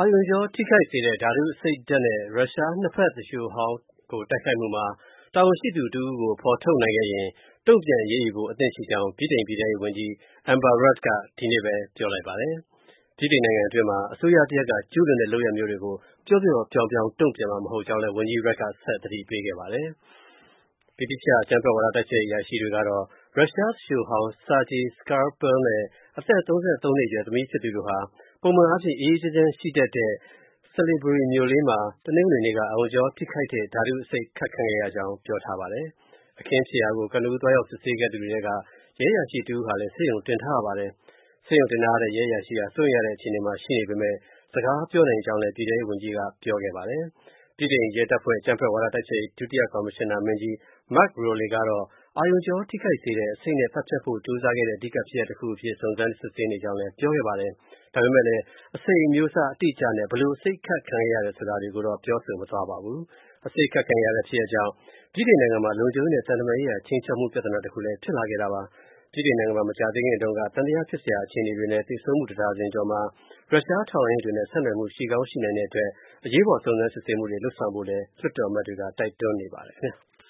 အာရုံကြောထိခိုက်စေတဲ့ဓာတုအဆိပ်ဓါတ်နဲ့ရုရှားနှစ်ဖက်သူလျှိုဟောင်းကိုတိုက်ခိုက်မှုမှာတာဝန်ရှိသူတစ်ဦးကိုဖော်ထုတ်နိုင်ခဲ့ရင်တုံ့ပြန်အရေးယူဖို့အသင့်ရှိကြောင်းဗြိတိန်ပြည်ထဲရေးဝန်ကြီး Amber Rudd ကဒီနေ့ပဲပြောလိုက်ပါတယ်။ဗြိတိန်နိုင်ငံအတွင်းမှာအစိုးရတစ်ရပ်ကကျူးလွန်တဲ့လုပ်ရပ်မျိုးတွေကိုပျော့ပျော့ပြောင်းပြောင်းတုံ့ပြန်မှာမဟုတ်ကြောင်းလည်းဝန်ကြီး Rudd ကဆက်သတိပေးခဲ့ပါတယ်။ဗြိတိသျှအကြမ်းဖက်ဝါဒတိုက်ဖျက်ရေးအရာရှိတွေကတော့ရုရှားသူလျှိုဟောင်း Sergei Skripal နဲ့အသက်33နှစ်အရွယ်သမီးဖြစ်သူတို့ဟာပုံမှန်အားဖြင့်အေးအေးချမ်းချမ်းရှိတတ်တဲ့ Salisbury မြို့လေးမှာတနင်္ဂနွေနေ့ကအာရုံကြောထိခိုက်တဲ့ဓာတုအဆိပ်ခတ်ခံခဲ့ရကြောင်းပြောထားပါတယ်။အခင်းဖြစ်ရာကိုကနဦးသွားရောက်စစ်ဆေးခဲ့သူတွေထဲကရဲအရာရှိတစ်ဦးဟာလည်းဆေးရုံတင်ထားရပါတယ်။ဆေးရုံတင်ထားရတဲ့ရဲအရာရှိဟာစိုးရိမ်ရတဲ့အခြေအနေမှာရှိနေပေမဲ့စကားပြောနိုင်ကြောင်းလည်းပြည်ထဲရေးဝန်ကြီးကပြောခဲ့ပါတယ်။ဗြိတိန်ရဲတပ်ဖွဲ့အကြမ်းဖက်ဝါဒတိုက်ဖျက်ရေးဒုတိယကော်မရှင်နာမင်းကြီး Mark Rowley ကတော့အာရုံကြောထိခိုက်စေတဲ့အဆိပ်နဲ့သတ်ဖြတ်ဖို့ကြိုးစားခဲ့တဲ့အဓိကဖြစ်ရပ်တစ်ခုအဖြစ်စုံစမ်းစစ်ဆေးနေကြောင်းလည်းပြောခဲ့ပါတယ်။ဒါပေမဲ့လည်းအဆိပ်အမျိုးအစားအတိအကျနဲ့ဘယ်လိုအဆိပ်ခတ်ခံခဲ့ရတယ်ဆိုတာတွေကိုတော့ပြောဆိုမသွားပါဘူး။အဆိပ်ခတ်ခံရတဲ့ဖြစ်ရပ်ကြောင့်ဗြိတိန်နိုင်ငံမှာလုံခြုံရေးနဲ့သံတမန်ရေးရာခြိမ်းခြောက်မှုပြဿနာတစ်ခုလည်းဖြစ်လာခဲ့တာပါ။ဗြိတိန်နိုင်ငံမှာမကြာသေးခင်တုန်းကသံသယဖြစ်စရာအခြေအနေတွေနဲ့သေဆုံးမှုတစ်ဒါဇင်ကျော်မှာရုရှားထောက်လှမ်းရေးတွေနဲ့ဆက်နွယ်မှုရှိကောင်းရှိနိုင်တဲ့အတွက်အရေးပေါ်စုံစမ်းစစ်ဆေးမှုတွေလုပ်ဆောင်ဖို့လည်းလွှတ်တော်အမတ်တွေကတိုက်တွန်းနေပါတယ်ခင်ဗျာ။